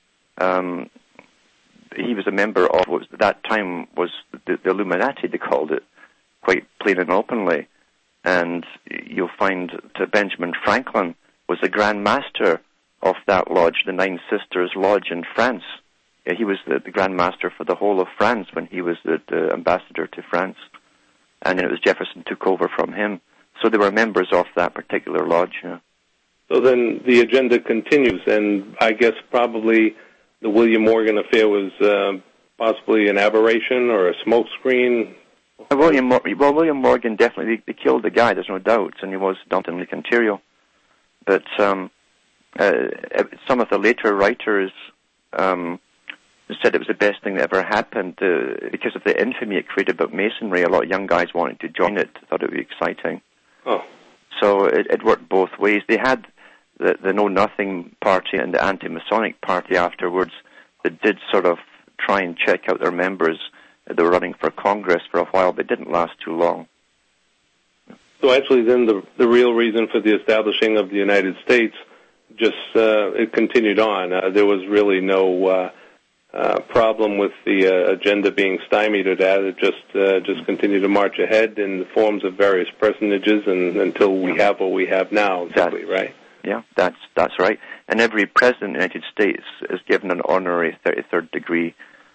He was a member of what at that time was the Illuminati, they called it, quite plain and openly. And you'll find that Benjamin Franklin was the Grand Master of that lodge, the Nine Sisters Lodge in France. He was the Grand Master for the whole of France when he was the ambassador to France. And then it was Jefferson took over from him. So they were members of that particular lodge. Yeah. So then the agenda continues, and I guess probably the William Morgan affair was possibly an aberration or a smokescreen. William Morgan definitely, they killed the guy, there's no doubt, and he was dumped in Lake Ontario. But some of the later writers said it was the best thing that ever happened because of the infamy it created about Masonry. A lot of young guys wanted to join it, thought it would be exciting. Oh. So it worked both ways. They had the Know Nothing party and the Anti-Masonic party afterwards that did sort of try and check out their members. They were running for Congress for a while, but it didn't last too long. So actually then the real reason for the establishing of the United States just it continued on. There was really no problem with the agenda being stymied or that. It just continued to march ahead in the forms of various personages and until we have what we have now, exactly, right? Yeah, that's right. And every president of the United States is given an honorary 33rd degree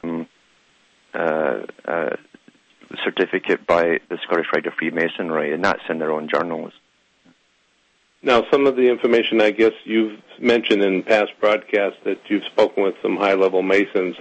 certificate by the Scottish Rite of Freemasonry, and that's in their own journals. Now, some of the information I guess you've mentioned in past broadcasts that you've spoken with some high-level Masons.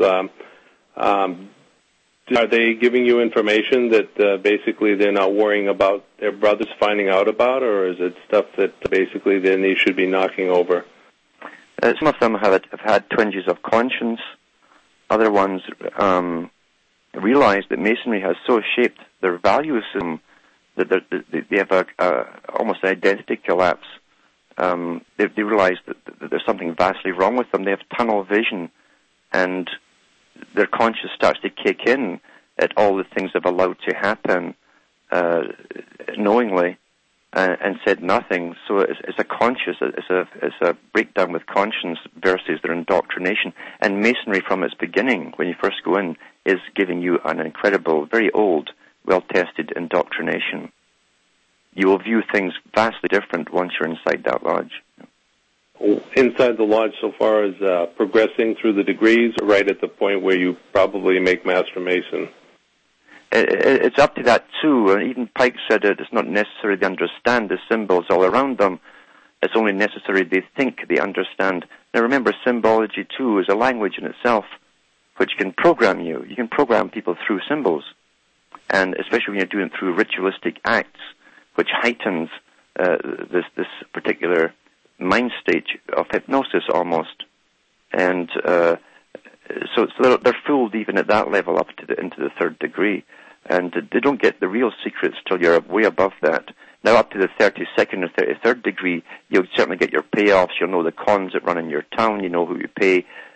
Are they giving you information that basically they're not worrying about their brothers finding out about, or is it stuff that basically their knees should be knocking over? Some of them have had twinges of conscience. Other ones realize that Masonry has so shaped their value system that they have almost an identity collapse. They realize that there's something vastly wrong with them. They have tunnel vision, and their conscience starts to kick in at all the things they've allowed to happen knowingly and said nothing. So it's a conscious, it's a breakdown with conscience versus their indoctrination. And Masonry, from its beginning, when you first go in, is giving you an incredible, very old, well-tested indoctrination. You will view things vastly different once you're inside that lodge. Inside the lodge, so far as progressing through the degrees, right at the point where you probably make Master Mason? It's up to that, too. And even Pike said it's not necessary they understand the symbols all around them. It's only necessary they think they understand. Now, remember, symbology, too, is a language in itself, which can program you. You can program people through symbols, and especially when you're doing it through ritualistic acts, which heightens this particular mind state of hypnosis almost. And so they're fooled even at that level up to into the third degree. And they don't get the real secrets till you're way above that. Now up to the 32nd or 33rd degree, you'll certainly get your payoffs. You'll know the cons that run in your town. You know who you pay.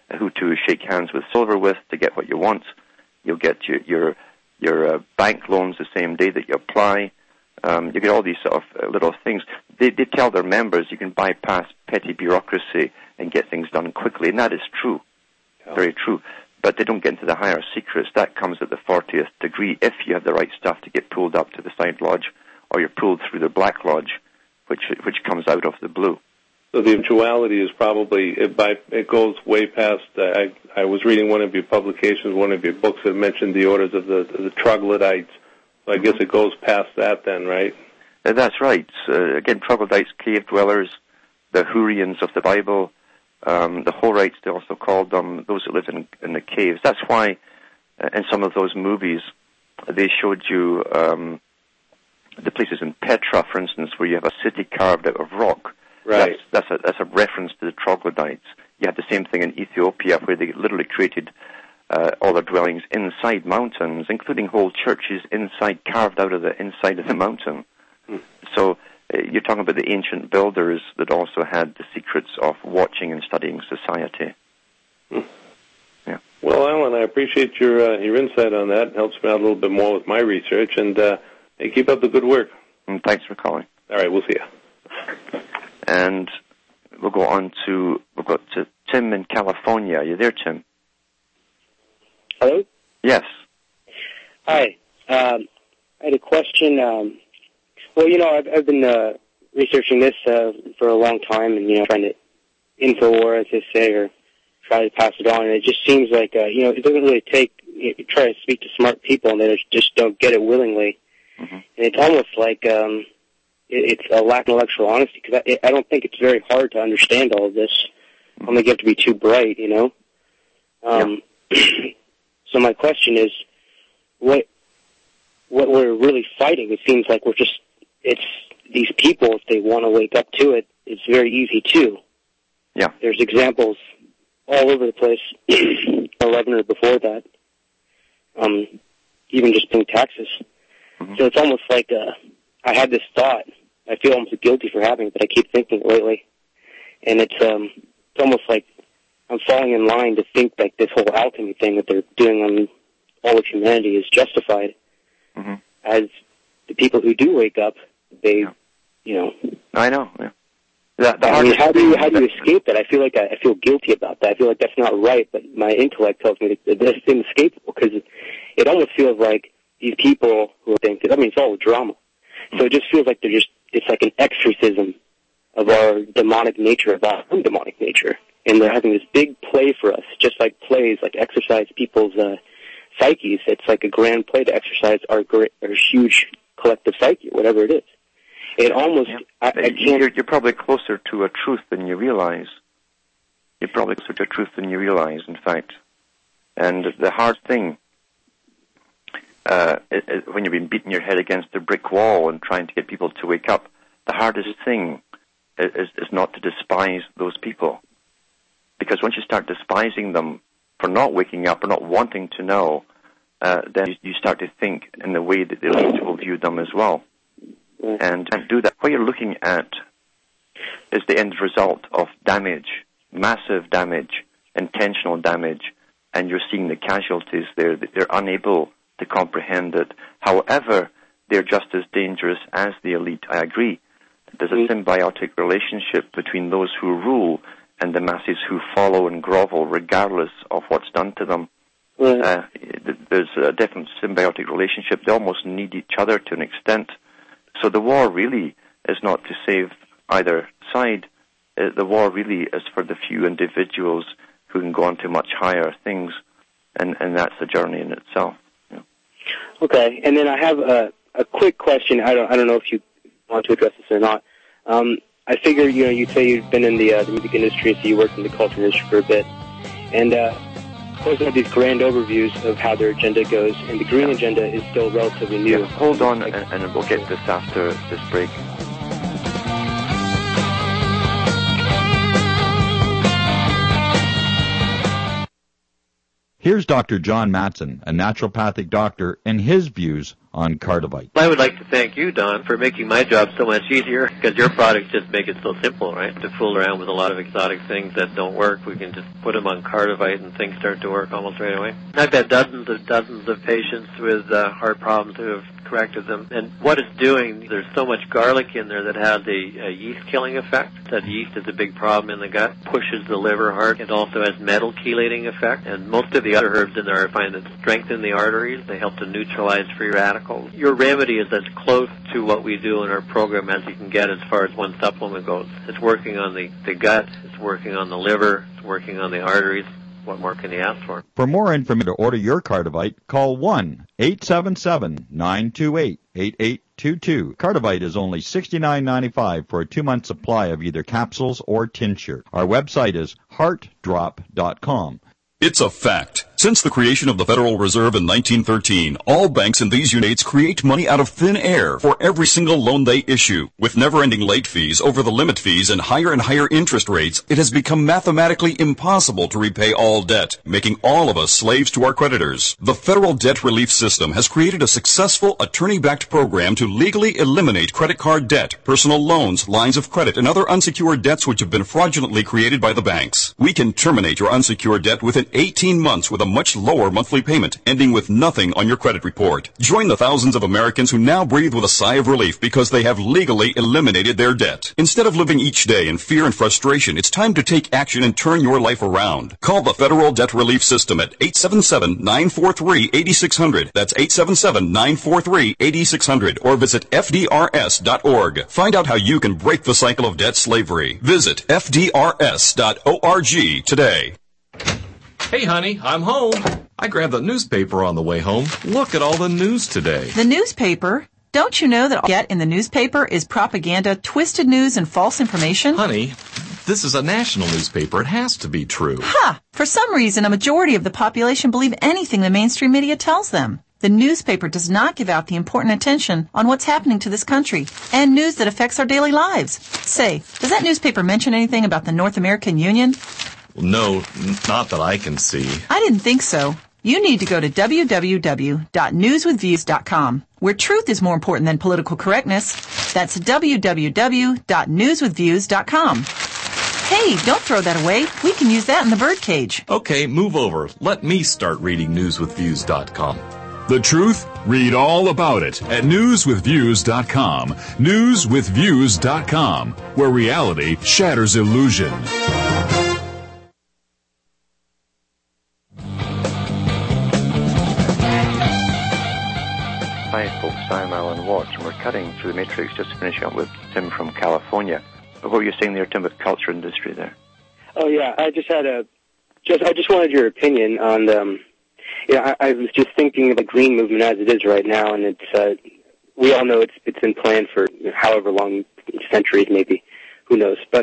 who to shake hands with silver with to get what you want. You'll get your bank loans the same day that you apply. You get all these sort of little things. They tell their members you can bypass petty bureaucracy and get things done quickly, and that is true, very true. But they don't get into the higher secrets. That comes at the 40th degree if you have the right stuff to get pulled up to the side lodge, or you're pulled through the black lodge, which comes out of the blue. So the eventuality is probably, it goes way past, I was reading one of your publications, one of your books that mentioned the orders of the troglodytes. So I guess it goes past that then, right? That's right. Again, troglodytes, cave dwellers, the Hurrians of the Bible, the Horites, they also called them, those who lived in the caves. That's why in some of those movies they showed you the places in Petra, for instance, where you have a city carved out of rock. Right. That's a reference to the troglodytes. You had the same thing in Ethiopia, where they literally created all their dwellings inside mountains, including whole churches carved out of the inside of the mountain. So you're talking about the ancient builders that also had the secrets of watching and studying society. Yeah. Well, Alan, I appreciate your insight on that. It helps me out a little bit more with my research, and hey, keep up the good work. And thanks for calling. All right, we'll see you. And we've got to Tim in California. Are you there, Tim? Hello? Yes. Hi. I had a question. Well, I've been researching this for a long time, and trying to info, as they say, or try to pass it on. And it just seems like it doesn't really take. You try to speak to smart people, and they just don't get it willingly. Mm-hmm. And it's almost like it's a lack of intellectual honesty, because I don't think it's very hard to understand all of this. I don't think you have to be too bright, So my question is, what we're really fighting? It seems like it's these people, if they want to wake up to it, it's very easy too. Yeah. There's examples all over the place, 11 or before that, even just paying taxes. Mm-hmm. So it's almost like I had this thought. I feel almost guilty for having it, but I keep thinking it lately. And it's almost like I'm falling in line to think like this whole alchemy thing that they're doing on all of humanity is justified. Mm-hmm. As the people who do wake up, they, I know. Yeah. How do you escape that? I feel like I feel guilty about that. I feel like that's not right, but my intellect tells me that this is inescapable, because it almost feels like these people who think, it's all a drama. So it just feels like it's like an exorcism of our demonic nature, of our own demonic nature. And they're having this big play for us, just like plays, like exercise people's psyches. It's like a grand play to exercise our huge collective psyche, whatever it is. It almost, I can't... You're probably closer to a truth than you realize. You're probably closer to a truth than you realize, in fact. And the hard thing, when you've been beating your head against a brick wall and trying to get people to wake up, the hardest thing is not to despise those people. Because once you start despising them for not waking up or not wanting to know, then you start to think in the way that the elite will view them as well. And do that. What you're looking at is the end result of damage, massive damage, intentional damage, and you're seeing the casualties there. They're unable to comprehend it. However, they're just as dangerous as the elite. I agree. There's a symbiotic relationship between those who rule and the masses who follow and grovel regardless of what's done to them. There's a definite symbiotic relationship. They almost need each other to an extent. So the war really is not to save either side. The war really is for the few individuals who can go on to much higher things, and that's a journey in itself. Yeah. Okay, and then I have a quick question. I don't know if you want to address this or not. I figure, you say you've been in the music industry, so you worked in the culture industry for a bit. And of course, they have these grand overviews of how their agenda goes, and the green agenda is still relatively new. Yeah, hold on, and we'll get this after this break. Here's Dr. John Matson, a naturopathic doctor, and his views on Cardivite. I would like to thank you, Don, for making my job so much easier, because your products just make it so simple, right? To fool around with a lot of exotic things that don't work, we can just put them on Cardivite and things start to work almost right away. I've had dozens of patients with heart problems who have corrected them. And what it's doing, there's so much garlic in there that has a yeast-killing effect. That yeast is a big problem in the gut, pushes the liver hard. It also has metal chelating effect. And most of the other herbs in there I find that strengthen the arteries. They help to neutralize free radicals. Your remedy is as close to what we do in our program as you can get as far as one supplement goes. It's working on the gut, it's working on the liver, it's working on the arteries. What more can you ask for? For more information to order your Cardivite, call 1-877-928-8822. Cardivite is only $69.95 for a 2-month supply of either capsules or tincture. Our website is heartdrop.com. It's a fact. Since the creation of the Federal Reserve in 1913, all banks in these United States create money out of thin air for every single loan they issue. With never-ending late fees, over the limit fees, and higher interest rates, it has become mathematically impossible to repay all debt, making all of us slaves to our creditors. The Federal Debt Relief System has created a successful attorney-backed program to legally eliminate credit card debt, personal loans, lines of credit, and other unsecured debts which have been fraudulently created by the banks. We can terminate your unsecured debt within 18 months with a much lower monthly payment, ending with nothing on your credit report. Join the thousands of Americans who now breathe with a sigh of relief because they have legally eliminated their debt. Instead of living each day in fear and frustration, it's time to take action and turn your life around. Call the Federal Debt Relief System at 877-943-8600. That's 877-943-8600. Or visit FDRS.org. Find out how you can break the cycle of debt slavery. Visit FDRS.org today. Hey, honey, I'm home. I grabbed the newspaper on the way home. Look at all the news today. The newspaper? Don't you know that all you get in the newspaper is propaganda, twisted news, and false information? Honey, this is a national newspaper. It has to be true. Ha! For some reason, a majority of the population believe anything the mainstream media tells them. The newspaper does not give out the important attention on what's happening to this country and news that affects our daily lives. Say, does that newspaper mention anything about the North American Union? No, not that I can see. I didn't think so. You need to go to www.newswithviews.com, where truth is more important than political correctness. That's www.newswithviews.com. Hey, don't throw that away. We can use that in the birdcage. Okay, move over. Let me start reading newswithviews.com. The truth? Read all about it at newswithviews.com. Newswithviews.com, where reality shatters illusion. Hi folks, I'm Alan Watts, and we're cutting through the matrix just to finish up with Tim from California. What were you saying there, Tim, with culture industry there? Oh yeah, I just wanted your opinion on I was just thinking of the green movement as it is right now, and it's we all know it's been planned for however long, centuries maybe, who knows. But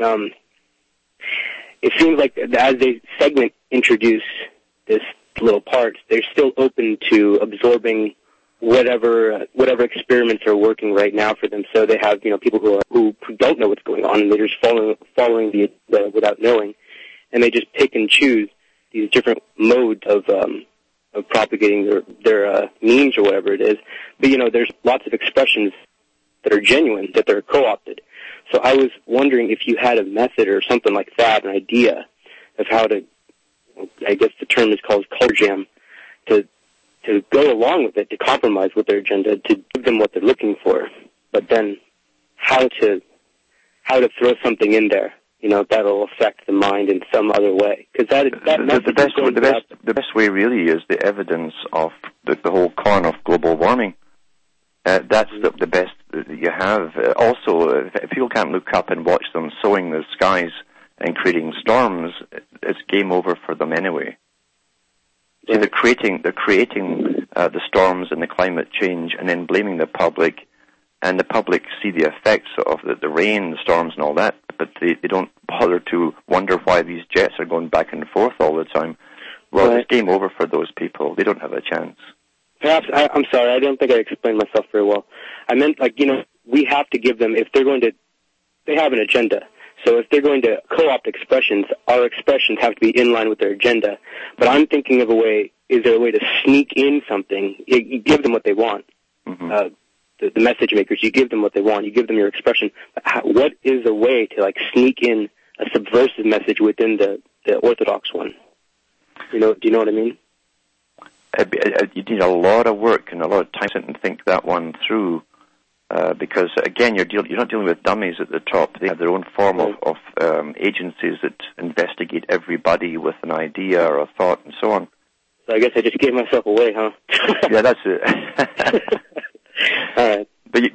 it seems like as they introduce this little part, they're still open to absorbing whatever experiments are working right now for them. So they have people who don't know what's going on, and they're just following the without knowing, and they just pick and choose these different modes of propagating their memes or whatever it is. But there's lots of expressions that are genuine, that they're co-opted. So I was wondering if you had a method or something like that, an idea of how to, I guess the term is called color jam, to go along with it, to compromise with their agenda, to give them what they're looking for, but then how to throw something in there, that'll affect the mind in some other way. Because the best way really is the evidence of the whole con of global warming. That's the best that you have. Also, if people can't look up and watch them sowing the skies and creating storms, it's game over for them anyway. See, they're creating the storms and the climate change, and then blaming the public, and the public see the effects of the rain, the storms, and all that, but they don't bother to wonder why these jets are going back and forth all the time. Well, It's game over for those people. They don't have a chance. Perhaps, I'm sorry, I don't think I explained myself very well. I meant, we have to give them, they have an agenda. So if they're going to co-opt expressions, our expressions have to be in line with their agenda. But I'm thinking of is there a way to sneak in something? You give them what they want, the message makers. You give them what they want. You give them your expression. What is a way to sneak in a subversive message within the orthodox one? Do you know what I mean? You need a lot of work and a lot of time to think that one through, because again, you're not dealing with dummies at the top. They have their own form of agencies that investigate everybody with an idea or a thought and so on. So I guess I just gave myself away, huh? Yeah, that's it. All right.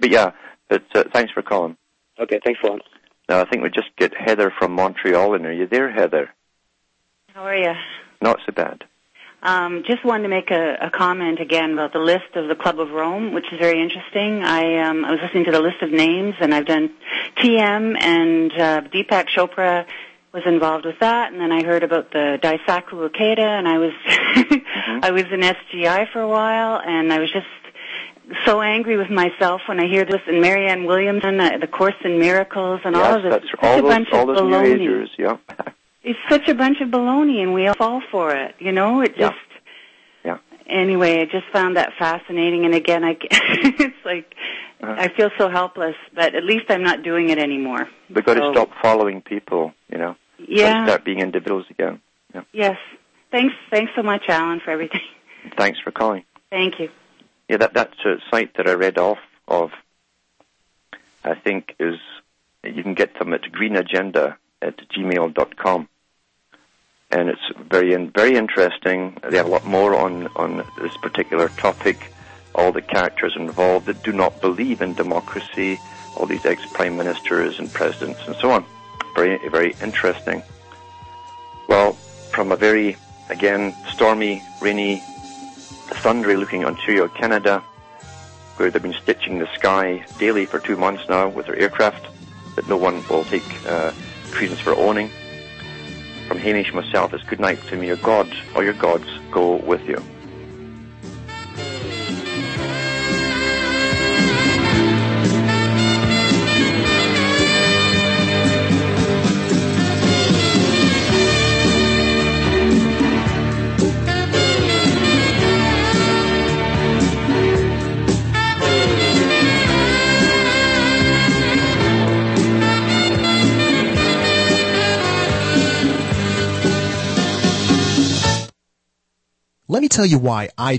But thanks for calling. Okay, thanks a lot. Now, I think we just get Heather from Montreal in. Are you there, Heather? How are you? Not so bad. Just wanted to make a comment again about the list of the Club of Rome, which is very interesting. I was listening to the list of names, and I've done TM, and Deepak Chopra was involved with that, and then I heard about the Daisaku Ikeda, and I was I was in SGI for a while, and I was just so angry with myself when I hear this, and Marianne Williamson, the Course in Miracles, and all of this. That's all those New Agers, yeah. It's such a bunch of baloney, and we all fall for it. It just. Yeah. Anyway, I just found that fascinating, and again, it's like I feel so helpless, but at least I'm not doing it anymore. We've got to stop following people, Yeah. And start being individuals again. Yeah. Yes. Thanks so much, Alan, for everything. Thanks for calling. Thank you. Yeah, that's a site that I read off of. I think you can get them at greenagenda@gmail.com. And it's very interesting. They have a lot more on this particular topic. All the characters involved that do not believe in democracy, all these ex-prime ministers and presidents and so on. Very, very interesting. Well, from a very, again, stormy, rainy, thundery-looking Ontario, Canada, where they've been stitching the sky daily for 2 months now with their aircraft that no one will take credence for owning. From Hamish myself, it's good night to me. Your God or your gods go with you. Let me tell you why I